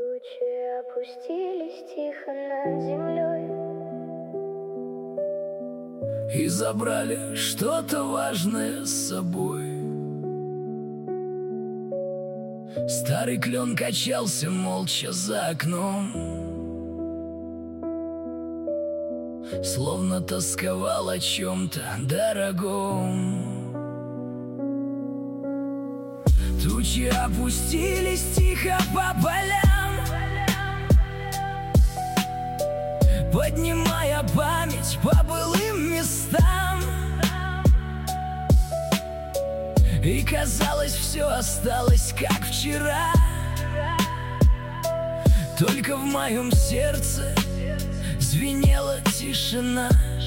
Тучи опустились тихо над землей и забрали что-то важное с собой. Старый клен качался молча за окном, словно тосковал о чем-то дорогом. Тучи опустились тихо по полям, поднимая память по былым местам. И казалось, все осталось как вчера, только в моем сердце звенела тишина.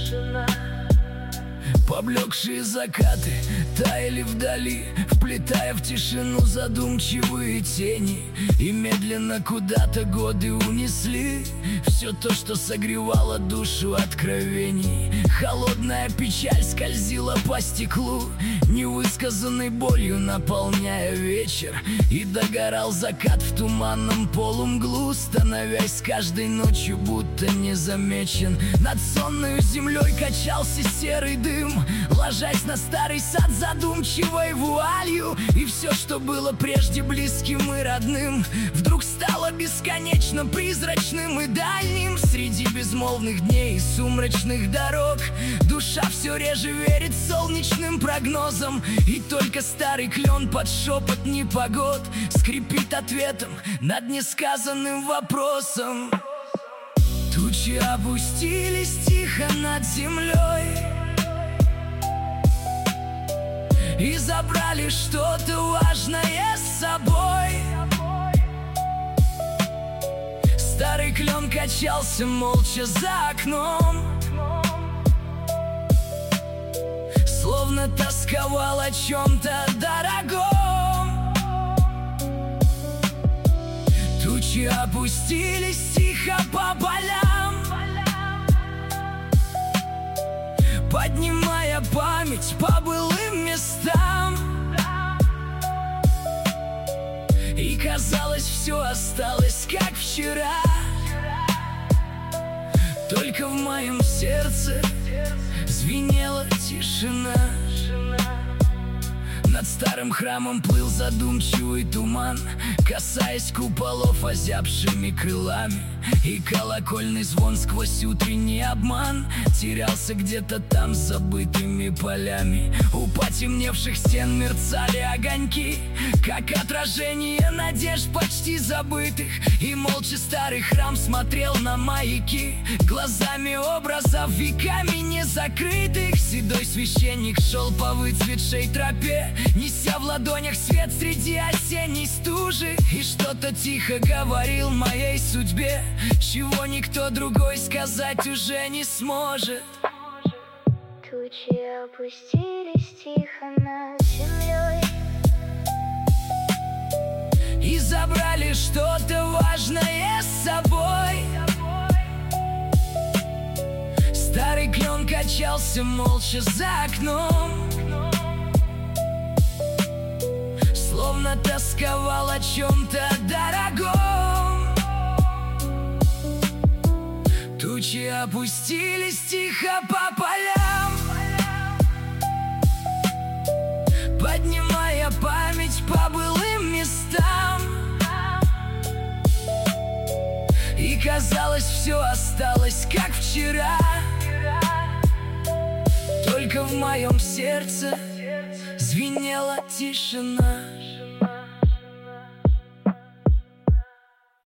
Поблекшие закаты таяли вдали, вплетая в тишину задумчивые тени. И медленно куда-то годы унесли все то, что согревало душу откровений. Холодная печаль скользила по стеклу, невысказанной болью наполняя вечер. И догорал закат в туманном полумглу, становясь с каждой ночью будто незамечен. Над сонной землей качался серый дым, ложась на старый сад задумчивой вуалью. И все, что было прежде близким и родным, вдруг стало бесконечно призрачным и дальним. Среди безмолвных дней и сумрачных дорог душа все реже верит солнечным прогнозам. И только старый клен под шепот непогод скрипит ответом над несказанным вопросом. Тучи опустились тихо над землей и забрали что-то важное с собой. Старый клен качался молча за окном, словно тосковал о чем-то дорогом. Тучи опустились тихо по полям, поднимая память по былым местам. И казалось, все осталось как вчера, только в моем сердце звенела тишина. Над старым храмом плыл задумчивый туман, касаясь куполов озябшими крылами. И колокольный звон сквозь утренний обман терялся где-то там с забытыми полями. У потемневших стен мерцали огоньки, как отражение надежд почти забытых. И молча старый храм смотрел на маяки глазами образов веками не закрытых. Седой священник шел по выцветшей тропе, неся в ладонях свет среди осенней стужи. И что-то тихо говорил моей судьбе, чего никто другой сказать уже не сможет. Тучи опустились тихо над землей и забрали что-то важное с собой. Старый клен качался молча за окном, словно тосковал о чем-то дорогом. Тучи опустились тихо по полям, поднимая память по былым местам. И казалось, все осталось как вчера, только в моем сердце звенела тишина.